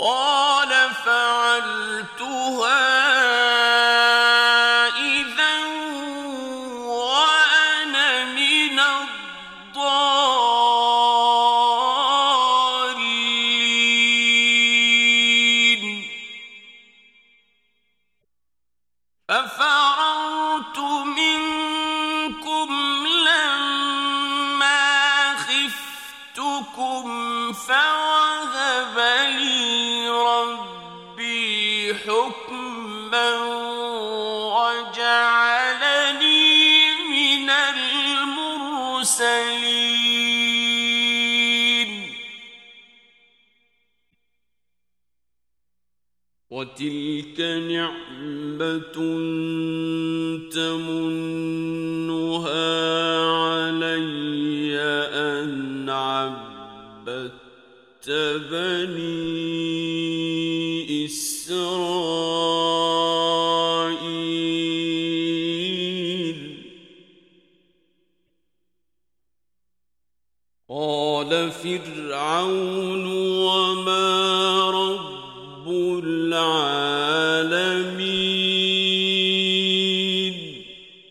قال فعلتها إذا وأنا من الضالين ففررت منكم لما خفتكم فوهب لي ربي حكما وجعلني من المرسلين وتلك نعمة تمنها علي أن عبدت بني إسرائيل قال فرعون وما رب العالمين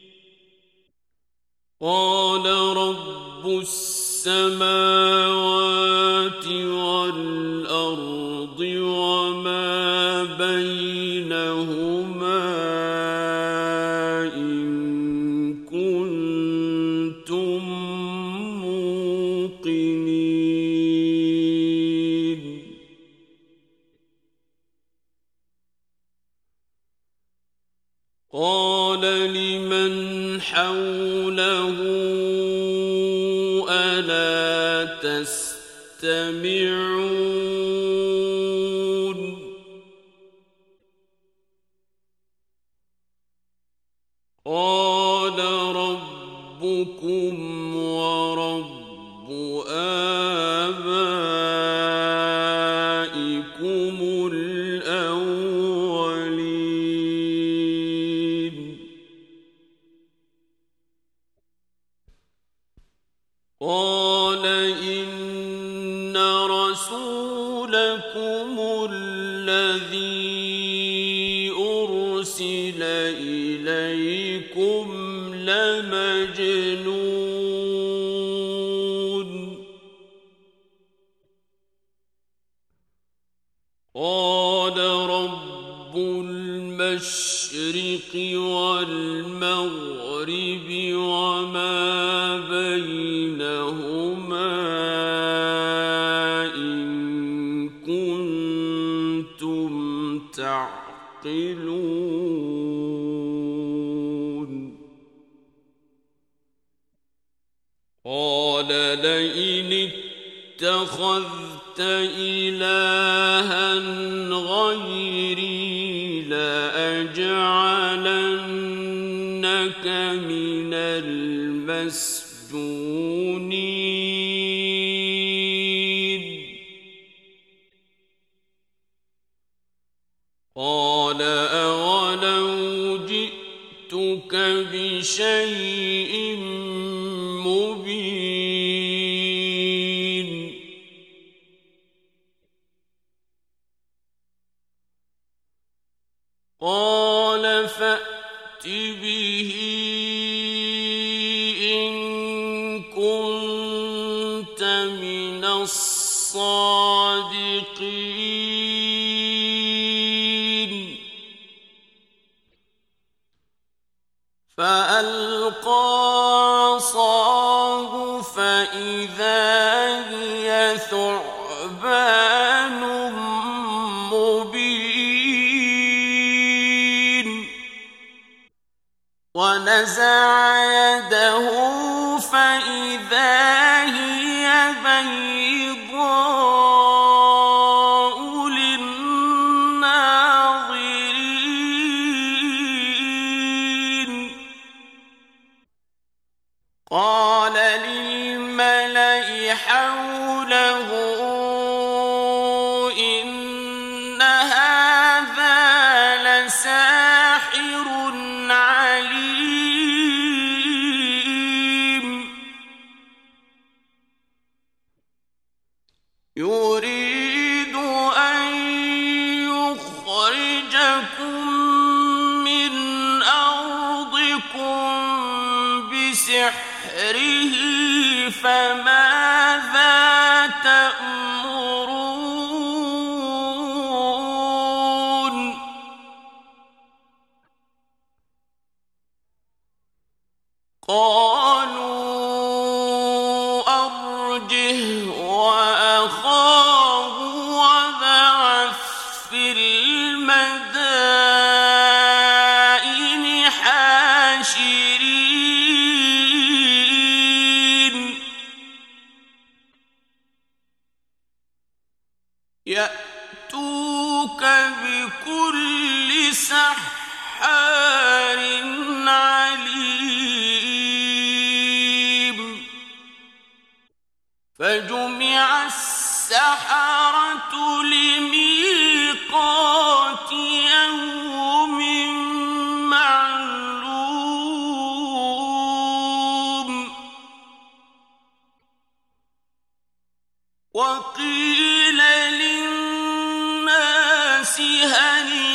قال رب السماوات والأرض وما بينهما إن كنتم موقنين قال لمن حوله ألا تستمعون قال ربكم ورب آبائكم الأولين قال إن رسولكم الذي أرسل إليكم لمجنون قال رب المشرق والمغرب وما بينهما إن كنتم تعقلون قال لئن اتخذت إلها غيري لأجعلنك من المسجونين قال أولو جئتك بشيء مبين قال فأت به إن كنت من الصادقين فألقى عصاه فإذا هي ثعبان مبين ونزع يده فإذا هي بيضاء للناظرين قال للملأ حوله إن هذا لساحر عليم فماذا تأمرون قالوا أرجه وأخاه وابعث في المدائن حاشرين يأتوك بكل سحار عليم فجمع السحرة لميقات يوم معلوم وقيل للناس هل